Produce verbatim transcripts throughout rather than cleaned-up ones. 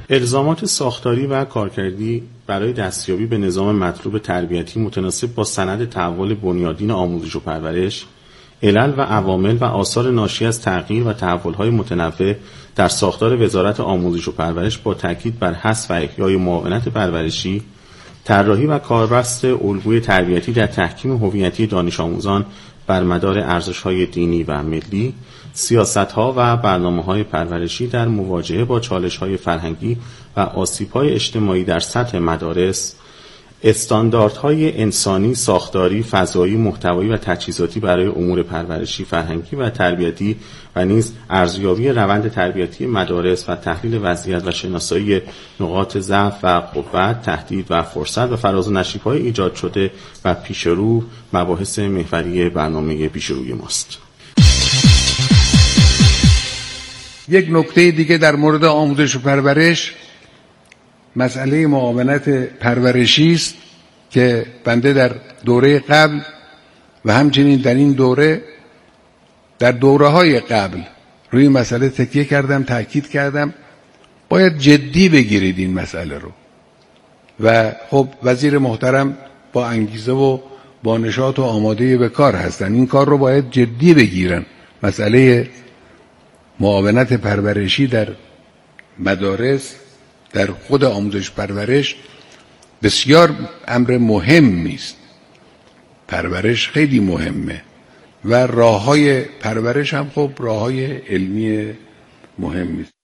الزامات ساختاری و کارکردی برای دستیابی به نظام مطلوب تربیتی متناسب با سند تحول بنیادین آموزش و پرورش، علل و عوامل و آثار ناشی از تغییر و تحول‌های متنوع در ساختار وزارت آموزش و پرورش با تاکید بر حث و احیای معاونت پرورشی، طراحی و کاربست الگوی تربیتی در تحکیم هویتی دانش آموزان بر مدار ارزش‌های دینی و ملی، سیاست‌ها و برنامه‌های پرورشی در مواجهه با چالش‌های فرهنگی و آسیب‌های اجتماعی در سطح مدارس، استانداردهای انسانی، ساختاری، فضایی، محتوایی و تجهیزاتی برای امور پرورشی، فرهنگی و تربیتی و نیز ارزیابی روند تربیتی مدارس و تحلیل وضعیت و شناسایی نقاط ضعف و قوت، تهدید و فرصت و فراز و نشیب‌های ایجاد شده و پیشرو مباحث محوری برنامه پیشروی ماست. یک نکته دیگه در مورد آموزش و پرورش مسئله معاونت پرورشی است که بنده در دوره قبل و همچنین در این دوره در دوره‌های قبل روی مسئله تکیه کردم، تاکید کردم باید جدی بگیرید این مسئله رو و خب وزیر محترم با انگیزه و با نشاط و آماده به کار هستن، این کار رو باید جدی بگیرن. مسئله معاونت پرورشی در مدارس در خود آموزش پرورش بسیار امر مهمی است. پرورش خیلی مهمه و راه‌های پرورش هم خب راه‌های علمی مهمی است.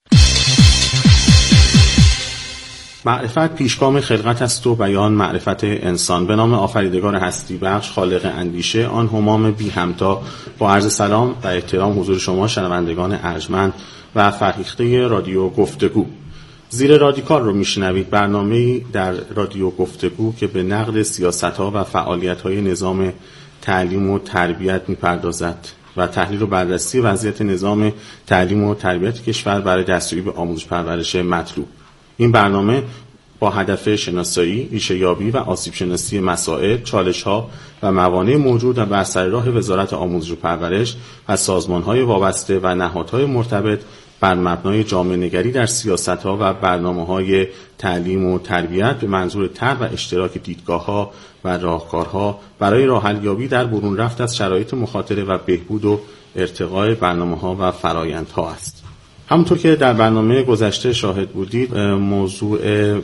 معرفت پیشگام خلقت است و بیان معرفت انسان. به نام آفریدگار هستی بخش خالق اندیشه، آن همام بی همتا، با عرض سلام و احترام حضور شما شنوندگان ارجمند و فرهیخته رادیو گفتگو. زیر رادیکال رو میشنوید، برنامه‌ای در رادیو گفتگو که به نقد سیاست‌ها و فعالیت‌های نظام تعلیم و تربیت می‌پردازد و تحلیل و بررسی وضعیت نظام تعلیم و تربیت کشور برای دستیابی به آموزش پرورش مطلوب. این برنامه با هدف شناسایی، ریشه‌یابی و آسیب شناسی مسائل، چالش‌ها و موانع موجود و بر سر راه وزارت آموزش و پرورش و سازمان‌های وابسته و نهادهای مرتبط بر مبنای جامعه‌نگری در سیاست‌ها و برنامه‌های تعلیم و تربیت به منظور طرح و اشتراک دیدگاه‌ها و راهکارها برای راه‌حل‌یابی در برون رفت از شرایط مخاطره و بهبود و ارتقاء برنامه‌ها و فرآیندها است. همونطور که در برنامه گذشته شاهد بودید، موضوع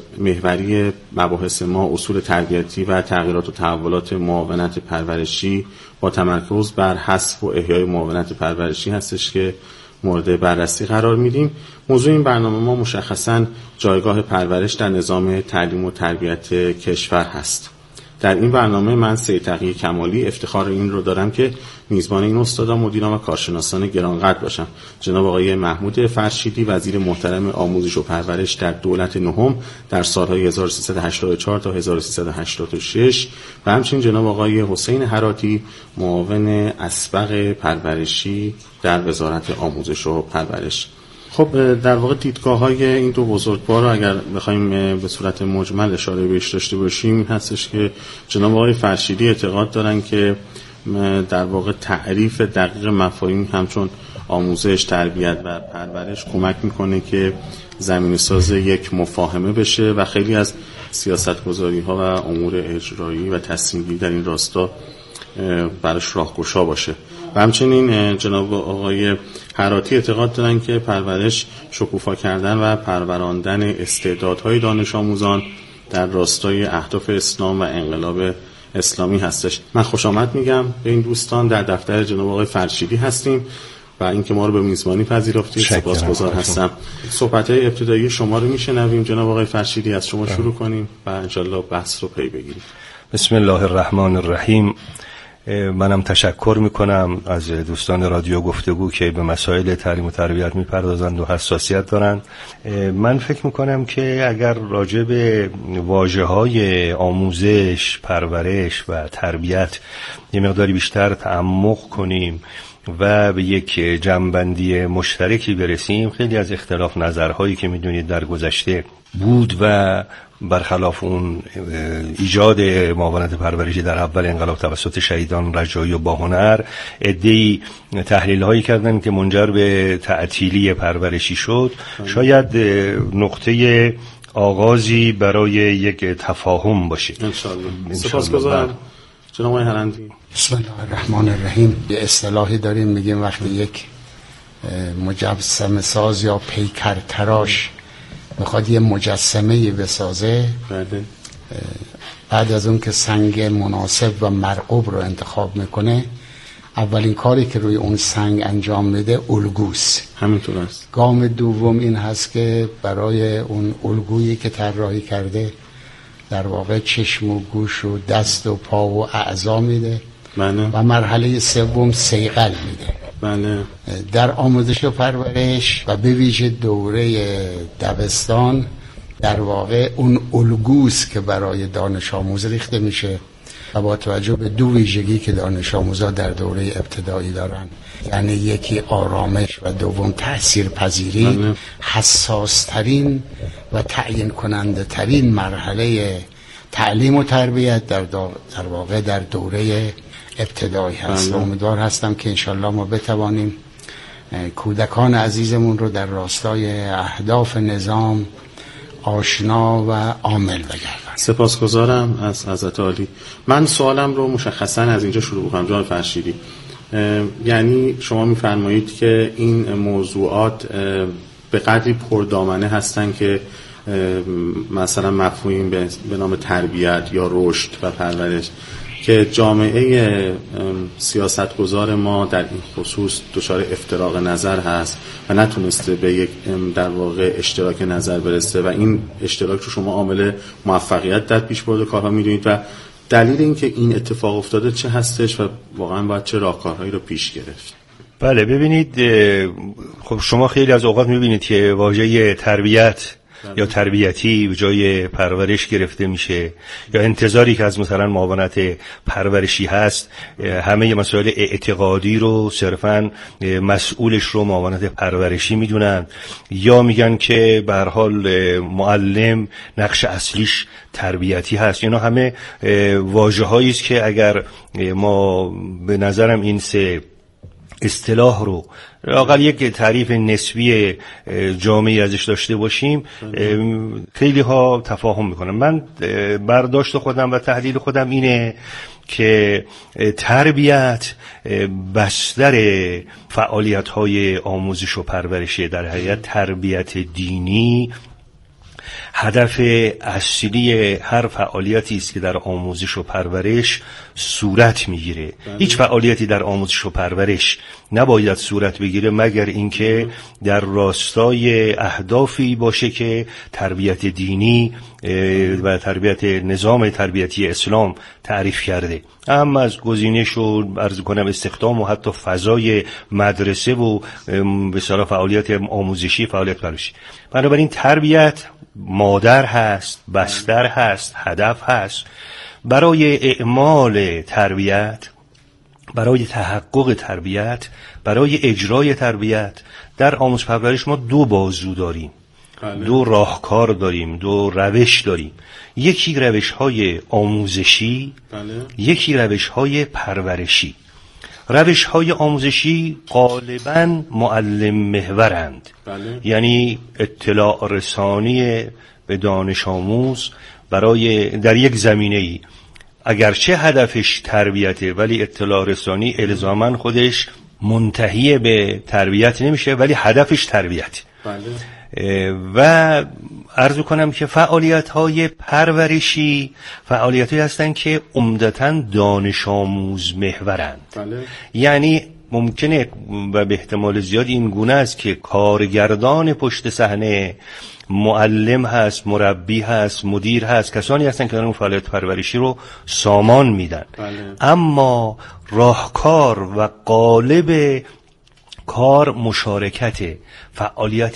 محوری مباحث ما اصول تربیتی و تغییرات و تحولات معاونت پرورشی با تمرکز بر حذف و احیای معاونت پرورشی هستش که مورد بررسی قرار میدیم. موضوع این برنامه ما مشخصاً جایگاه پرورش در نظام تعلیم و تربیت کشور هست. در این برنامه من سید تقی کمالی افتخار این رو دارم که میزبان این استادان، مدیران و کارشناسان گرانقدر باشم. جناب آقای محمود فرشیدی، وزیر محترم آموزش و پرورش در دولت نهم در سالهای هزار و سیصد و هشتاد و چهار تا هزار و سیصد و هشتاد و شش و همچنین جناب آقای حسین هراتی، معاون اسبق پرورشی در وزارت آموزش و پرورش. خب در واقع دیدگاه‌های این دو بزرگوار رو اگر بخوایم به صورت مجمل اشاره بهش داشته باشیم هستش که جناب آقای فرشیدی اعتقاد دارن که در واقع تعریف دقیق مفاهیم همچون آموزش، تربیت و پرورش کمک میکنه که زمینه‌ساز یک مفاهمه بشه و خیلی از سیاست‌گذاری‌ها و امور اجرایی و تصمیم‌گیری در این راستا براش راهگشا باشه. و همچنین جناب آقای هراتی اعتقاد دارن که پرورش شکوفا کردن و پروراندن استعدادهای دانش آموزان در راستای اهداف اسلام و انقلاب اسلامی هستش. من خوش آمد میگم به این دوستان. در دفتر جناب آقای فرشیدی هستیم و اینکه ما رو به میزبانی پذیرفتید سپاسگزار هستم. صحبت‌های ابتدایی شما رو میشنویم جناب آقای فرشیدی، از شما شروع کنیم و انشالله بحث رو پی بگیریم. بسم الله الرحمن الرحیم. منم تشکر میکنم از دوستان رادیو گفتگو که به مسائل تعلیم و تربیت میپردازند و حساسیت دارند. من فکر میکنم که اگر راجع به واژه‌های آموزش، پرورش و تربیت یه مقداری بیشتر تعمق کنیم و به یک جمع‌بندی مشترکی برسیم. خیلی از اختلاف نظرهایی که میدونید در گذشته بود و برخلاف اون ایجاد معاونت پرورشی در اول انقلاب توسط شهیدان رجایی و باهنر، عده‌ای تحلیل هایی کردن که منجر به تعطیلی پرورشی شد. شاید نقطه آغازی برای یک تفاهم باشه. انشاءالله. سپاسگزارم جناب آقای هلندی. بسم الله الرحمن الرحیم. یه اصطلاحی داریم میگیم وقتی یک مجسمه ساز یا پیکر تراش میخواد یه مجسمه بسازه، بعد از اون که سنگ مناسب و مرغوب رو انتخاب میکنه، اولین کاری که روی اون سنگ انجام میده الگوست. همینطور است. گام دوم این هست که برای اون الگویی که طراحی کرده در واقع چشم و گوش و دست و پا و اعضا میده. بله. و مرحله سوم صیقل میده. بله. در آموزش و پرورش و به ویژه دوره دبستان در واقع اون الگوست که برای دانش آموز ریخته میشه و با توجه به دو ویژگی که دانش آموزا در دوره ابتدایی دارن، یعنی یکی آرامش و دوم تأثیر پذیری، بله. حساس ترین و تعیین کننده ترین مرحله تعلیم و تربیت در, در واقع در دوره ابتدایی هست. بله. امیدوار هستم که انشالله ما بتوانیم کودکان عزیزمون رو در راستای اهداف نظام آشنا و عامل بگردن. سپاسگزارم از حضرت عالی. من سوالم رو مشخصا از اینجا شروع کنم جناب فرشیدی. یعنی شما میفرمایید که این موضوعات به قدری پردامنه هستن که مثلا مفهومی به نام تربیت یا رشد و پرورش که جامعه سیاستگزار ما در این خصوص دچار افتراق نظر هست و نتونسته به یک در واقع اشتراک نظر برسه و این اشتراک رو شما عامل موفقیت در پیشبرد کارها میدونید و دلیل این که این اتفاق افتاده چه هستش و واقعا باید چه راهکارهایی رو پیش گرفت؟ بله، ببینید خب شما خیلی از اوقات میبینید که واژه تربیت یا تربیتی به جای پرورش گرفته میشه یا انتظاری که از مثلا معاونت پرورشی هست همه مسائل اعتقادی رو صرفاً مسئولش رو معاونت پرورشی میدونن یا میگن که به هر حال معلم نقش اصلیش تربیتی هست. اینا همه واژه‌هایی است که اگر ما به نظرم این سه اصطلاح رو لااقل یک تعریف نسبی جامعی ازش داشته باشیم خیلی ها تفاهم میکنن. من برداشت خودم و تحلیل خودم اینه که تربیت بستر فعالیت های آموزش و پرورشی، در حقیقت تربیت دینی هدف اصلی هر فعالیتی است که در آموزش و پرورش صورت میگیره. هیچ فعالیتی در آموزش و پرورش نباید صورت بگیره مگر اینکه در راستای اهدافی باشه که تربیت دینی و تربیت نظام تربیتی اسلام تعریف کرده. اما از گزینش و عرض کنم استخدام و حتی فضای مدرسه و به اصطلاح فعالیت آموزشی، فعالیت پرورشی. بنابراین تربیت مادر هست، بستر هست، هدف هست. برای اعمال تربیت، برای تحقق تربیت، برای اجرای تربیت در آموزش پرورش ما دو بازو داریم. بله. دو راهکار داریم، دو روش داریم. یکی روش‌های آموزشی، بله. یکی روش‌های پرورشی. روش‌های آموزشی غالباً معلم محورند. بله. یعنی اطلاع رسانی به دانش آموز برای در یک زمینه‌ای اگرچه هدفش تربیته ولی اطلاع رسانی الزاماً خودش منتهی به تربیت نمیشه ولی هدفش تربیت. بله. و عرض کنم که فعالیت‌های پرورشی فعالیت‌هایی هستند که عمدتاً دانش آموز محورند. بله. یعنی ممکنه و به احتمال زیاد این گونه است که کارگردان پشت صحنه معلم هست، مربی هست، مدیر هست، کسانی هستن که اون فعالیت پرورشی رو سامان میدن. بله. اما راهکار و قالب کار مشارکت، فعالیت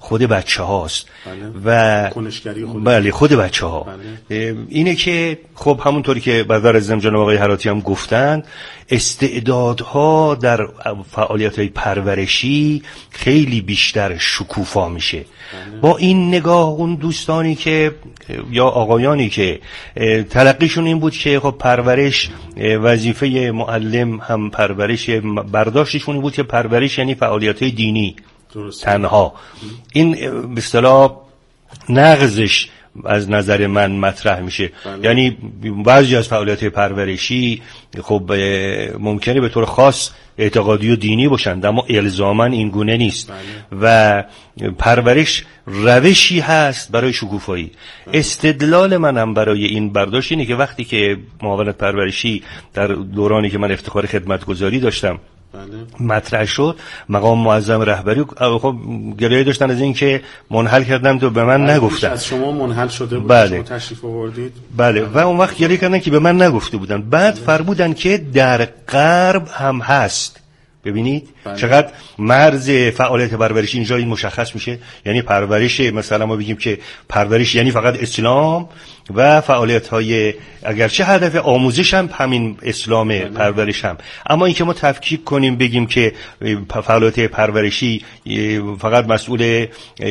خود بچه هاست. بله. و کنشگری خود بله خود بچه ها. بله. اینه که خب همونطوری که برادر عزیزم جناب آقای حراتی هم گفتند، استعدادها در فعالیت‌های پرورشی خیلی بیشتر شکوفا میشه. بله. با این نگاه اون دوستانی که یا آقایانی که تلقیشون این بود که خب پرورش وظیفه معلم هم پرورش، برداشتشون این بود که پرورش یعنی فعالیت‌های دینی درست. تنها این به اصطلاح نقضش از نظر من مطرح میشه. بله. یعنی بعضی از فعالیت پرورشی خب ممکنه به طور خاص اعتقادی و دینی باشند اما الزاما این گونه نیست. بله. و پرورش روشی هست برای شکوفایی. بله. استدلال منم برای این برداشت اینه که وقتی که معاونت پرورشی در دورانی که من افتخار خدمتگزاری داشتم بله. مطرح شد، مقام معظم رهبری خب گریه داشتن از این که منحل کردم تو به من نگفتن. از شما منحل شده بود. بله. شما تشریف آوردید. بله. و اون وقت گریه کردن که به من نگفته بودن. بعد بله. فرمودن که در غرب هم هست. ببینید بله. چقدر مرز فعالیت پرورشی اینجا این مشخص میشه. یعنی پرورش مثلا ما بگیم که پرورش یعنی فقط اسلام و فعالیت های اگرچه هدف آموزش هم همین اسلام بله. پرورش هم، اما اینکه ما تفکیک کنیم بگیم که فعالیت پرورشی فقط مسئول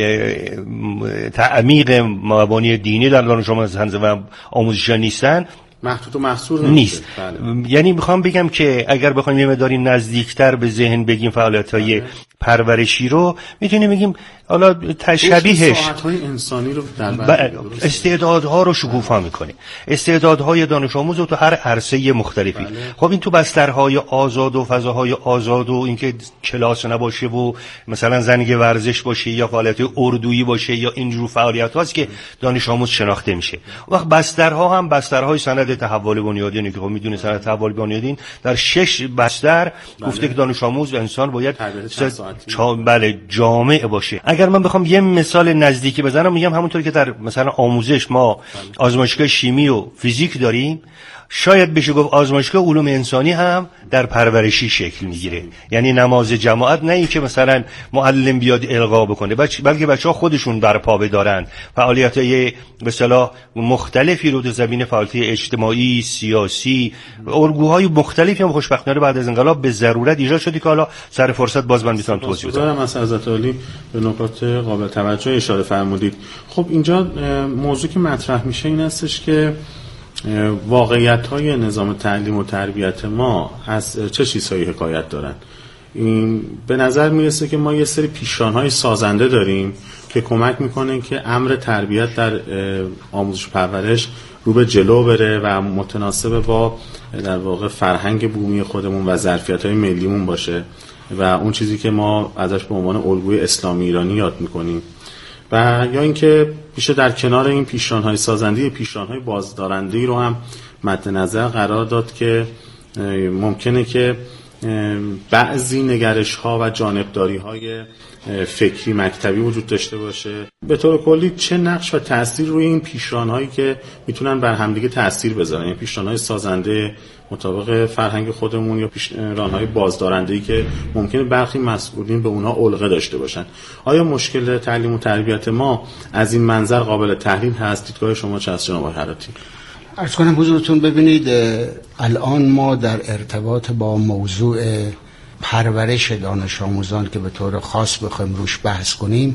تعمیق مبانی دینی در دانش آموزی و آموزش نیستن، محدود و محصور نیست. بله. یعنی میخوام بگم که اگر بخوایم یه مقداری نزدیکتر به ذهن بگیم فعالیت‌های بله. پرورشی رو میتونیم بگیم حالا تشبیهش ساعت‌های انسانی رو در بر استعدادها رو شکوفا میکنه، استعدادهای دانش آموز رو تو هر عرصه مختلفی. بله. خب این تو بسترهای آزاد و فضاهای آزاد و اینکه کلاس نباشه و مثلا زنگ ورزش باشه یا فعالیت اردویی باشه یا اینجور فعالیت هاست که دانش آموز شناخته میشه. وقت بسترها هم بسترهای سند تحول بنیادینه که خب میدونه سند تحول بنیادین در شش بستر بله. گفته که دانش آموز و انسان باید چا... بله جامع باشه. اگر من بخوام یه مثال نزدیکی بزنم میگم همونطوری که در مثلا آموزش ما بله. آزمایشگاه شیمی و فیزیک داریم، شاید بشه گفت آزمایشگاه علوم انسانی هم در پرورشی شکل میگیره. یعنی نماز جماعت نه این که مثلا معلم بیاد القا بکنه، بلکه بچه‌ها خودشون برپا بدارن فعالیت‌های به اصطلاح مختلفی رو در زمینه فعالیت اجتماعی، سیاسی، الگوهای مختلفی هم خوشبختانه بعد از انقلاب به ضرورت ایجاد شده که حالا سر فرصت باز من میتونم توضیح بدم. دارم از حضرت عالی به نکات قابل توجه اشاره فرمودید. خب اینجا موضوع که مطرح میشه این هستش که واقعیت‌های نظام تعلیم و تربیت ما از چه چیزهایی حکایت دارن؟ این به نظر میرسه که ما یه سری پیشران‌های سازنده داریم که کمک میکنه که امر تربیت در آموزش و پرورش رو به جلو بره و متناسب با در واقع فرهنگ بومی خودمون و ظرفیت‌های ملیمون باشه و اون چیزی که ما ازش به عنوان الگوی اسلامی ایرانی یاد میکنیم. و یا اینکه میشه در کنار این پیشران‌های سازنده پیشران‌های بازدارنده‌ای رو هم مد نظر قرار داد که ممکنه که بعضی نگرش‌ها و جانبداری‌های فکری مکتبی وجود داشته باشه. به طور کلی چه نقش و تأثیر روی این پیشران‌هایی که میتونن بر همدیگه تأثیر بذارن، این پیشران‌های سازنده مطابق فرهنگ خودمون یا پیشران‌های بازدارنده‌ای که ممکنه برخی مسئولین به اونها علقه داشته باشن، آیا مشکل تعلیم و تربیت ما از این منظر قابل تحلیل هست؟ دیدگاه شما چه است جناب حراتی؟ عرض کنم حضورتون ببینید الان ما در ارتباط با موضوع پرورش دانش آموزان که به طور خاص بخوایم روش بحث کنیم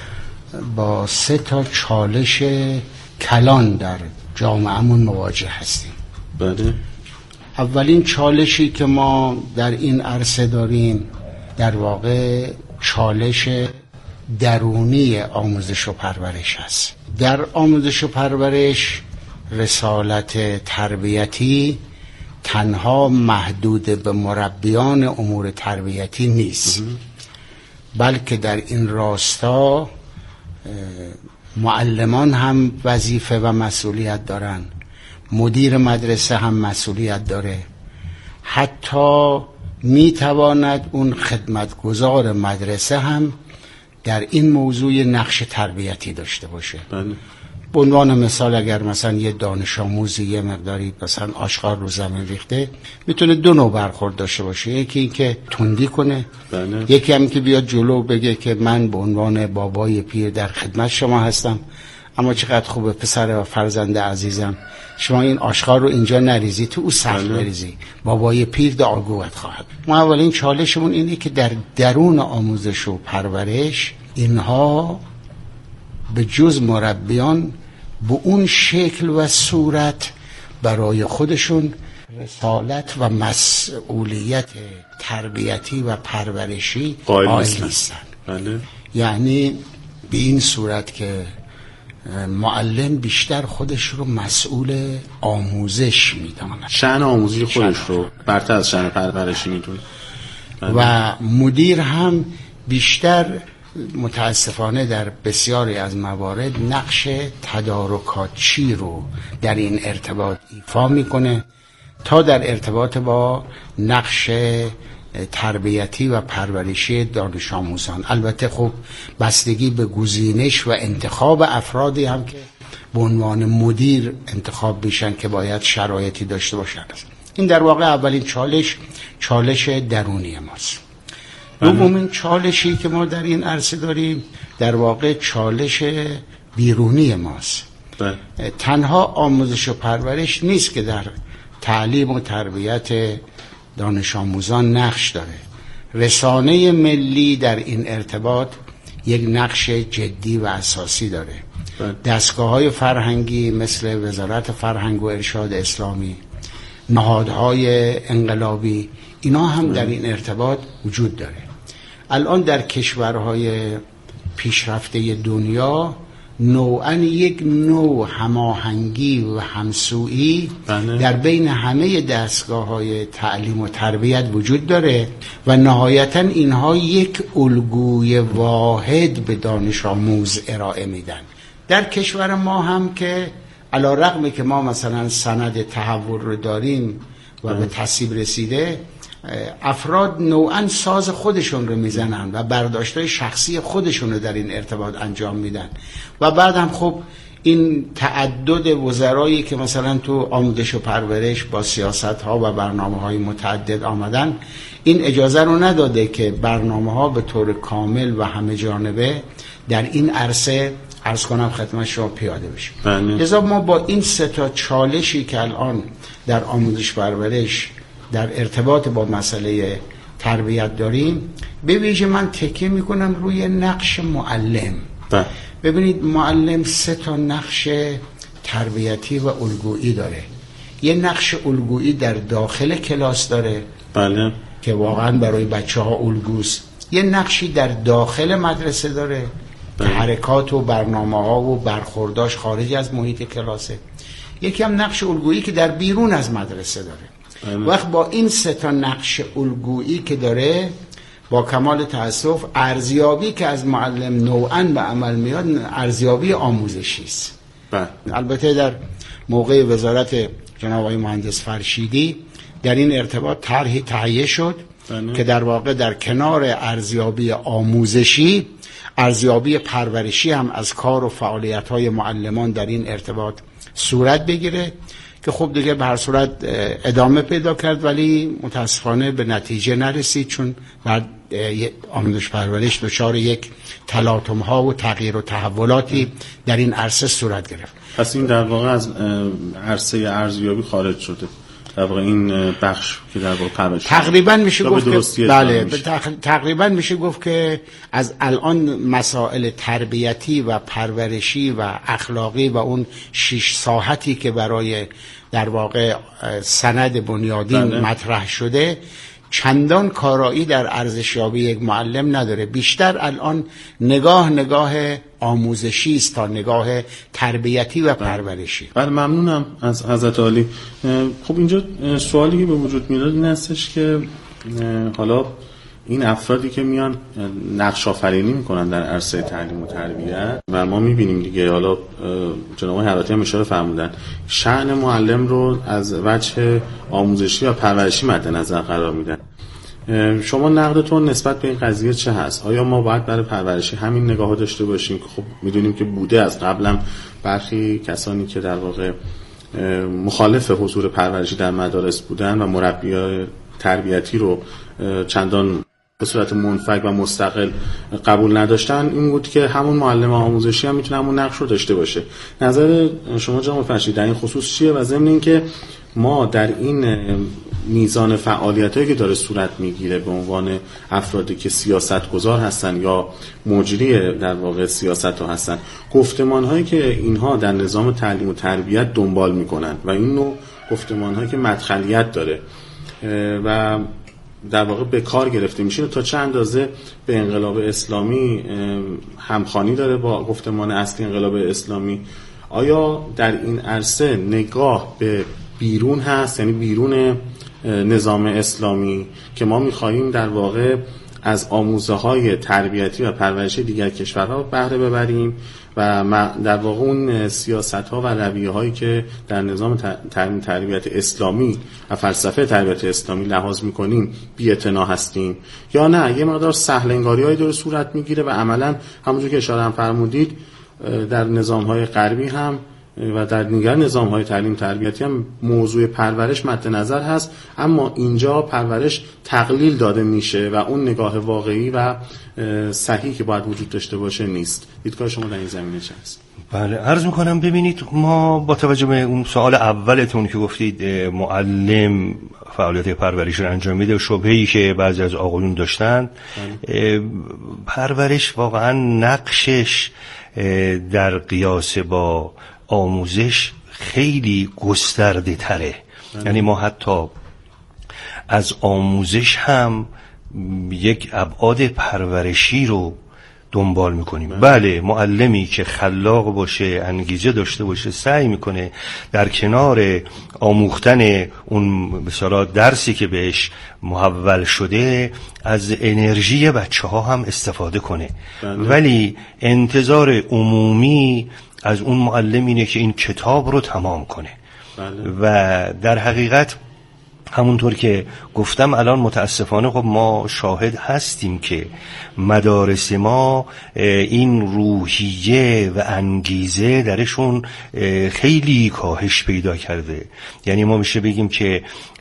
با سه تا چالش کلان در جامعهمون مواجه هستیم. بله. اولین چالشی که ما در این عرصه داریم در واقع چالش درونی آموزش و پرورش است. در آموزش و پرورش رسالت تربیتی تنها محدود به مربیان امور تربیتی نیست، بلکه در این راستا معلمان هم وظیفه و مسئولیت دارن، مدیر مدرسه هم مسئولیت داره، حتی میتواند اون خدمتگزار مدرسه هم در این موضوع نقش تربیتی داشته باشه. بله. به عنوان مثال اگر مثلا یه دانش آموزی یه مقداری مثلا آشغال رو زمین ریخته، میتونه دو نوع برخورد داشته باشه. یکی این که تندی کنه، بله. یکی هم که بیاد جلو بگه که من به عنوان بابای پیر در خدمت شما هستم، اما چقدر خوبه پسر و فرزند عزیزم، شما این آشغال رو اینجا نریزی، تو او سخت بریزی، بابای پیر دعاگوت خواهد. ما اولین چالشمون اینه که در درون آموزش و پرورش اینها به جز مربیان به اون شکل و صورت برای خودشون رسالت و مسئولیت تربیتی و پرورشی قائل نیستن. بله. یعنی به این صورت که معلم بیشتر خودش رو مسئول آموزش میداند، شأن آموزی خودش رو برتر از شأن پرورشی میدونه، و مدیر هم بیشتر متاسفانه در بسیاری از موارد نقش تدارکاتچی رو در این ارتباط ایفا میکنه تا در ارتباط با نقش تربیتی و پرورشی دانش آموزان. البته خب بستگی به گزینش و انتخاب افرادی هم که به عنوان مدیر انتخاب میشن که باید شرایطی داشته باشن. این در واقع اولین چالش چالش درونی ماست. دومین چالشی که ما در این عرصه داریم در واقع چالش بیرونی ماست. بله. تنها آموزش و پرورش نیست که در تعلیم و تربیت دانش آموزان نقش داره. رسانه ملی در این ارتباط یک نقش جدی و اساسی داره. دستگاه‌های فرهنگی مثل وزارت فرهنگ و ارشاد اسلامی، نهادهای انقلابی، اینا هم در این ارتباط وجود داره. الان در کشورهای پیشرفته دنیا نوعاً یک نوع هماهنگی و همسویی در بین همه دستگاه‌های تعلیم و تربیت وجود داره و نهایتاً اینها یک الگوی واحد به دانش آموز ارائه میدن. در کشور ما هم که علی رغم که ما مثلا سند تحول رو داریم و به تصویب رسیده، افراد نوعاً ساز خودشون رو میزنن و برداشت‌های شخصی خودشون رو در این ارتباط انجام میدن و بعد هم خب این تعدد وزرایی که مثلا تو آموزش و پرورش با سیاست‌ها و برنامه‌های متعدد آمدن، این اجازه رو نداده که برنامه‌ها به طور کامل و همه جانبه در این عرصه عرض کنم خدمت شما پیاده بشه. لذا ما با این سه تا چالشی که الان در آموزش پرورش در ارتباط با مسئله تربیت داریم، به ویژه من تکیه میکنم روی نقش معلم. ده. ببینید معلم سه تا نقش تربیتی و الگویی داره. یه نقش الگویی در داخل کلاس داره، بله، که واقعا برای بچه ها الگوست. یه نقشی در داخل مدرسه داره که حرکات و برنامه ها و برخورداش خارج از محیط کلاسه. یکی هم نقش الگویی که در بیرون از مدرسه داره. وقت با این سه تا نقش الگویی که داره، با کمال تأسف ارزیابی که از معلم نوعاً به عمل میاد ارزیابی آموزشی است. البته در موقع وزارت جناب آقای مهندس فرشیدی در این ارتباط طرحی تهیه شد بله. که در واقع در کنار ارزیابی آموزشی، ارزیابی پرورشی هم از کار و فعالیت‌های معلمان در این ارتباط صورت بگیره، که خب دیگه به هر صورت ادامه پیدا کرد ولی متاسفانه به نتیجه نرسید، چون بعد آموزش پرورش دچار یک تلاطم ها و تغییر و تحولاتی در این عرصه صورت گرفت. پس این در واقع از عرصه ارزیابی خارج شده، در واقع این بخش که در واقع پرورش تقریبا میشه گفت که بله تقریبا میشه گفت که از الان مسائل تربیتی و پرورشی و اخلاقی و اون شش ساحتی که برای در واقع سند بنیادین بله. مطرح شده چندان کارایی در ارزشیابی یک معلم نداره. بیشتر الان نگاه نگاه آموزشی است تا نگاه تربیتی و پرورشی. بله ممنونم از حضرت عالی. خب اینجا سوالی که به وجود میاد این هستش که حالا این افرادی که میان نقش آفرینی میکنن در عرصه تعلیم و تربیت و ما میبینیم دیگه، حالا جناب حیاتی هم اشاره فرمودن شأن معلم رو از وجه آموزشی و پرورشی مد نظر قرار میدن شما نقدتون نسبت به این قضیه چه هست؟ آیا ما باید برای پرورشی همین نگاه ها داشته باشیم که خب میدونیم که بوده از قبلم برخی کسانی که در واقع مخالف حضور پرورشی در مدارس بودن و مربیای تربیتی رو چندان به صورت منفعل و مستقل قبول نداشتن، این بود که همون معلم آموزشی هم میتونه همون نقش رو داشته باشه. نظر شما جناب فرشید در این خصوص چیه؟ و ضمن این که ما در این میزان فعالیتایی که داره صورت میگیره به عنوان افرادی که سیاستگزار هستن یا مجری در واقع سیاست ها هستن، گفتمان هایی که اینها در نظام تعلیم و تربیت دنبال میکنن و این نوع گفتمان هایی که مدخلیت داره و در واقع به کار گرفته میشه، تا چه اندازه به انقلاب اسلامی همخوانی داره با گفتمان اصلی انقلاب اسلامی؟ آیا در این عرصه نگاه به بیرون هست، یعنی بیرون نظام اسلامی که ما میخواییم در واقع از آموزه های تربیتی و پرورشی دیگر کشورها بهره ببریم و در واقع اون سیاست ها و رویه هایی که در نظام تعلیم تربیت اسلامی و فلسفه تربیت اسلامی لحاظ میکنیم بی‌اعتنا هستیم، یا نه یه مقدار سهل انگاری هایی داره صورت میگیره و عملا همونجور که اشاره هم فرمودید در نظام های غربی هم و در دیگر نظام های تعلیم تربیتی هم موضوع پرورش مد نظر هست، اما اینجا پرورش تقلیل داده میشه و اون نگاه واقعی و صحیح که باید وجود داشته باشه نیست. دیدگاه شما در این زمینه چه است؟ بله، عرض میکنم ببینید، ما با توجه به اون سوال اولتون که گفتید معلم فعالیت پرورش رو انجام میده و شبهه‌ای که بعضی از آقایون داشتن، پرورش واقعا نقشش در قیاس با آموزش خیلی گسترده تره. یعنی ما حتی از آموزش هم یک ابعاد پرورشی رو دنبال میکنیم. بله، معلمی که خلاق باشه، انگیزه داشته باشه، سعی میکنه در کنار آموختن اون مثلا درسی که بهش محول شده از انرژی بچه ها هم استفاده کنه. بله. ولی انتظار عمومی از اون معلم اینه که این کتاب رو تمام کنه. بله. و در حقیقت همونطور که گفتم الان متاسفانه خب ما شاهد هستیم که مدارس ما این روحیه و انگیزه درشون خیلی کاهش پیدا کرده. یعنی ما میشه بگیم که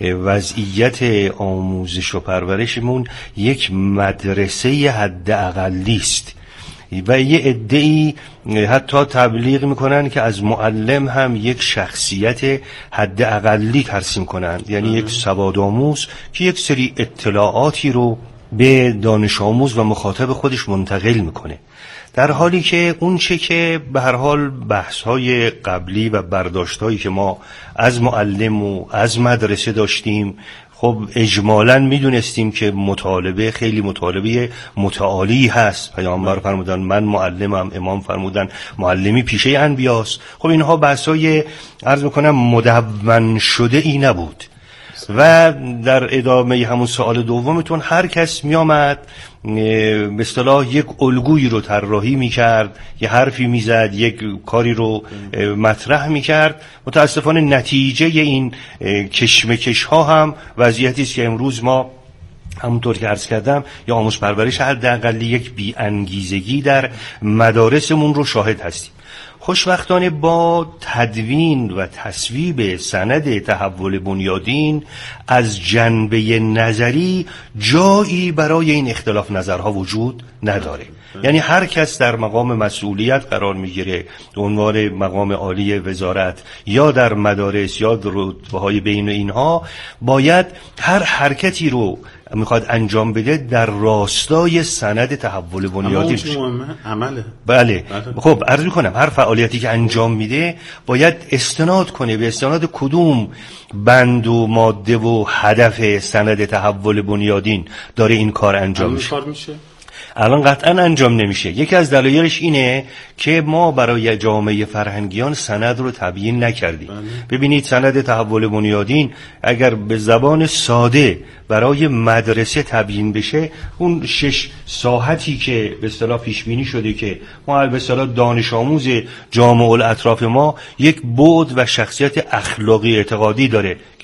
وضعیت آموزش و پرورشمون یک مدرسه حداقلی است و یه عده‌ای حتی تبلیغ میکنن که از معلم هم یک شخصیت حد اقلی ترسیم کنن، یعنی یک سوادآموز که یک سری اطلاعاتی رو به دانش آموز و مخاطب خودش منتقل میکنه، در حالی که اون چه که به هر حال بحث‌های قبلی و برداشت‌هایی که ما از معلم و از مدرسه داشتیم، خب اجمالاً میدونستیم که مطالبه خیلی مطالبه متعالی هست. پیامبر فرمودن من معلمم، امام فرمودن معلمی پیشه انبیاست. خب اینها بحث‌های عرض میکنم مدون شده ای نبود. و در ادامه همون سوال دومتون هر کس می آمد به اصطلاح یک الگویی رو طراحی میکرد، یه حرفی میزد، یک کاری رو مطرح میکرد. متاسفانه نتیجه این کشمکش ها هم وضعیتی است که امروز ما همونطور که عرض کردم یا آموز پرورش حداقل یک بی انگیزگی در مدارسمون رو شاهد هستیم. خوشبختانه با تدوین و تصویب سند تحول بنیادین از جنبه نظری جایی برای این اختلاف نظرها وجود نداره. یعنی هر کس در مقام مسئولیت قرار میگیره، به عنوان مقام عالی وزارت یا در مدارس یا در رتبه‌های بین اینها، باید هر حرکتی رو میخواد انجام بده در راستای سند تحول بنیادی بشه. عمله. بله. خب عرض میکنم هر فعالیتی که انجام میده باید استناد کنه به استناد کدوم بند و ماده و هدف سند تحول بنیادین داره این کار انجام میشه. الان قطعا انجام نمیشه. یکی از دلایلش اینه که ما برای جامعه فرهنگیان سند رو تبیین نکردیم. بله. ببینید سند تحول بنیادین اگر به زبان ساده برای مدرسه تبیین بشه، اون شش ساحتی که به اصطلاح پیش بینی شده که ما به اصطلاح دانش آموز جامعه الاطراف ما یک بعد و شخصیت اخلاقی اعتقادی داره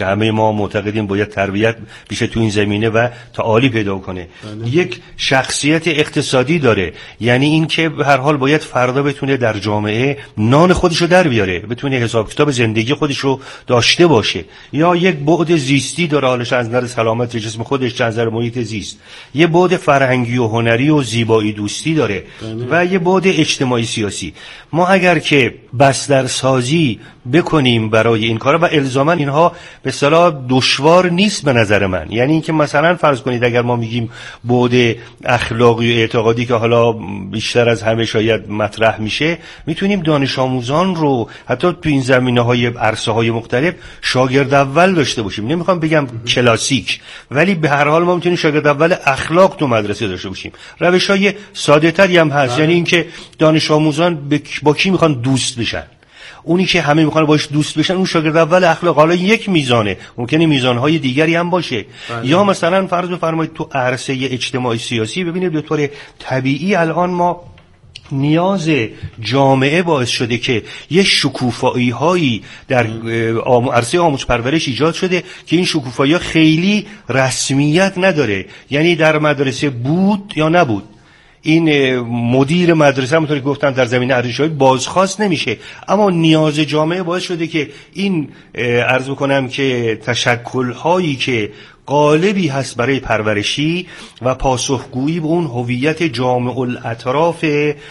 که همه ما معتقدیم باید تربیت بیشه تو این زمینه و تعالی پیدا کنه. بله. یک شخصیت اقتصادی داره، یعنی این که به هر حال باید فردا بتونه در جامعه نان خودشو در بیاره، بتونه حساب کتاب زندگی خودشو داشته باشه. یا یک بعد زیستی داره، حالش از نظر سلامت جسم خودش، از نظر محیط زیست. یه بعد فرهنگی و هنری و زیبایی دوستی داره. بله. و یه بعد اجتماعی سیاسی. ما اگر که بسترسازی بکنیم برای این کارا و الزاما اینها به اصطلاح دشوار نیست به نظر من، یعنی اینکه مثلا فرض کنید اگر ما میگیم بعد اخلاقی و اعتقادی که حالا بیشتر از همه شاید مطرح میشه، میتونیم دانش آموزان رو حتی تو این زمینه‌های عرصه‌های مختلف شاگرد اول داشته باشیم. نمیخوام بگم کلاسیک، ولی به هر حال ما میتونیم شاگرد اول اخلاق تو مدرسه داشته باشیم. روش‌های ساده‌تری هم هست، یعنی اینکه دانش آموزان با کی میخوان دوست بشن، اونی که همه میخوان باش دوست بشن اون شاگرد اول اخلاق. حالا یک میزانه، ممکنه میزانهای دیگری هم باشه. بله. یا مثلا فرض بفرمایید تو عرصه اجتماعی سیاسی ببینید به طور طبیعی الان ما نیاز جامعه باعث شده که یه شکوفایی هایی در عرصه آموزش پرورش ایجاد شده که این شکوفایی ها خیلی رسمیت نداره، یعنی در مدرسه بود یا نبود، این مدیر مدرسه همونطوری که گفتم در زمینه ارزش‌های بازخواست نمیشه، اما نیاز جامعه باعث شده که این عرض بکنم که تشکل‌هایی که قالبی هست برای پرورشی و پاسخگویی به اون هویت جامع الاطراف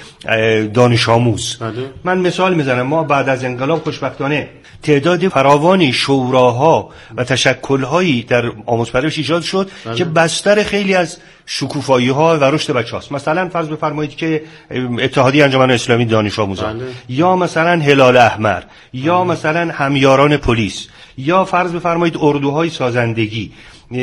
دانش آموز. بله. من مثال میزنم، ما بعد از انقلاب خوشبختانه تعداد فراوانی شوراها و تشکل‌هایی در آموزش پرورش ایجاد شد. بله. که بستر خیلی از شکوفایی‌ها و رشد بچه‌هاست. مثلا فرض بفرمایید که اتحادیه انجمن اسلامی دانش آموزان. بله. یا مثلا هلال احمر. یا بله. مثلا همیاران پلیس. یا فرض بفرمایید اردوهای سازندگی،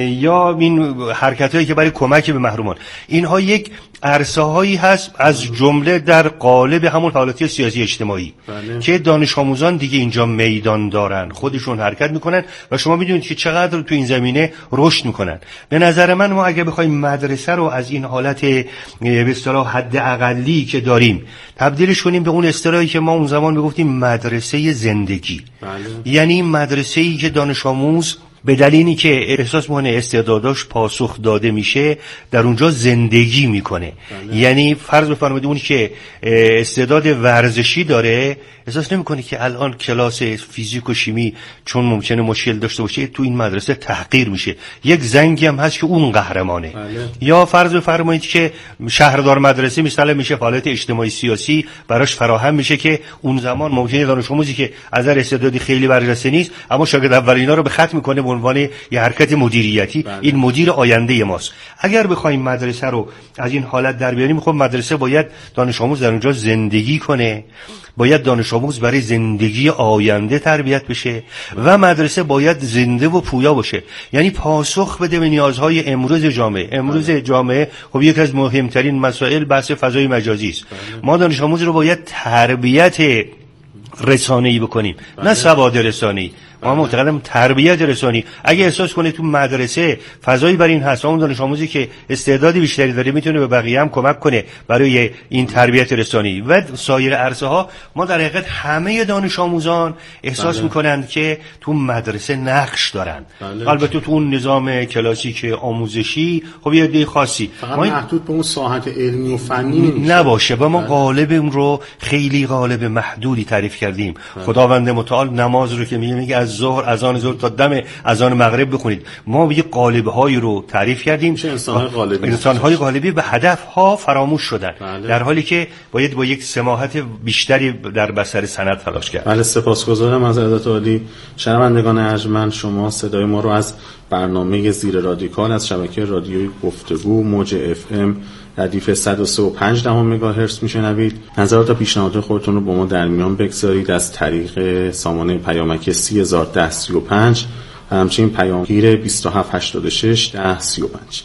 یا این حرکتایی که برای کمک به محرومان. اینها یک عرصه هایی هست از جمله در قالب همون فعالیت سیاسی اجتماعی. بله. که دانش آموزان دیگه اینجا میدان دارن، خودشون حرکت میکنن و شما میدونید که چقدر تو این زمینه رشد میکنن. به نظر من ما اگه بخوایم مدرسه رو از این حالت به اصطلاح حد اقلی که داریم تبدیلش کنیم به اون اصطلاحی که ما اون زمان میگفتیم مدرسه زندگی. بله. یعنی مدرسه‌ای که دانش آموز به دلیلی که احساس می‌کنه استعداداش پاسخ داده میشه در اونجا زندگی میکنه. بله. یعنی فرض بفرمایید اونی که استعداد ورزشی داره احساس نمیکنه که الان کلاس فیزیک و شیمی چون ممکنه مشکل داشته باشه تو این مدرسه تحقیر میشه، یک زنگی هم هست که اون قهرمانه. بله. یا فرض بفرمایید که شهردار مدرسه مثلا میشه فعالیت اجتماعی سیاسی براش فراهم میشه که اون زمان ممکنه دانش آموزی که از نظر استعدادی خیلی برجسته نیست اما شاگرد اول اینا رو به خط میکنه به عنوان یه حرکت مدیریتی. بله. این مدیر آینده ماست. اگر بخوایم مدرسه رو از این حالت در بیاریم، خب مدرسه باید دانش آموز در اونجا زندگی کنه، باید دانش آموز برای زندگی آینده تربیت بشه و مدرسه باید زنده و پویا باشه، یعنی پاسخ بده به نیازهای امروز جامعه. امروز بله. جامعه خب یک از مهمترین مسائل بحث فضای مجازی است. بله. ما دانش آموز رو باید تربیت رسانه‌ای بکنیم. بله. نه سواد رسانه‌ای. ما معتقدم تربیت رسانی. اگه احساس کنه تو مدرسه فضایی بر این هست، اون دانش آموزی که استعدادی بیشتری داره میتونه به بقیه هم کمک کنه برای این تربیت رسانی و سایر عرصه ها، ما در حقیقت همه دانش آموزان احساس بله. میکنند که تو مدرسه نقش دارن. بله. البته تو اون نظام کلاسیک آموزشی خب یه عده خاصی فقط محدود به اون ساحت علمی و فنی نباشه و ما قالب اون رو خیلی قالب محدودی تعریف کردیم. بله. خداوند متعال نماز رو که میگه میگه از ظهر اذان ظهر تا دم اذان مغرب بخونید. ما یه قالب‌هایی رو تعریف کردیم، انسان‌های قالبی انسان‌های قالبی به هدف‌ها فراموش شدن. بله. در حالی که باید با یک سماحت بیشتری در بستر سند تلاش کرد. بله، سپاسگزارم از حضرت عالی. شنوندگان ارجمند، شما صدای ما رو از برنامه زیر رادیکال از شبکه رادیویی گفتگو موج اف ام ردیف صد و سه و پنج دهم مگاهرتز میشنوید. نظرات و پیشنهادات خودتون رو با ما در میان بگذارید از طریق سامانه پیامک سی هزار و ده سی و پنج و همچنین پیامگیر بیست و هفت هشتاد و شش ده سی و پنج.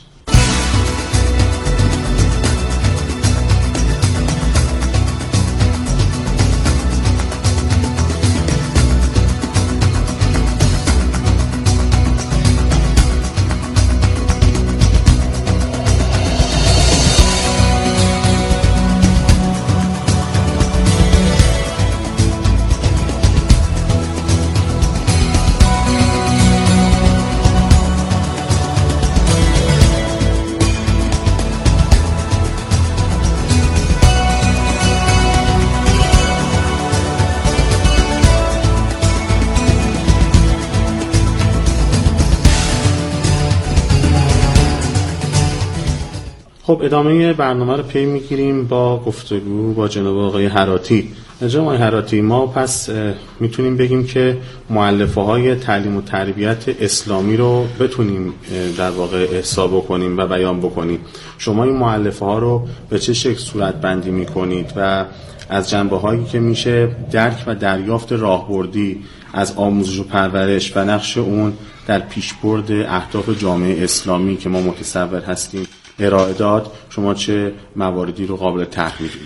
ادامه برنامه رو پی میگیریم با گفتگو با جناب آقای حراتی. جناب آقای حراتی، ما پس میتونیم بگیم که مؤلفه های تعلیم و تربیت اسلامی رو بتونیم در واقع احصا بکنیم و بیان بکنیم. شما این مؤلفه ها رو به چه شکل صورت بندی میکنید و از جنبه هایی که میشه درک و دریافت راهبردی از آموزش و پرورش و نقش اون در پیشبرد اهداف جامعه اسلامی که ما متصور هستیم ارائه داد، شما چه مواردی رو قابل طرح می‌دونید؟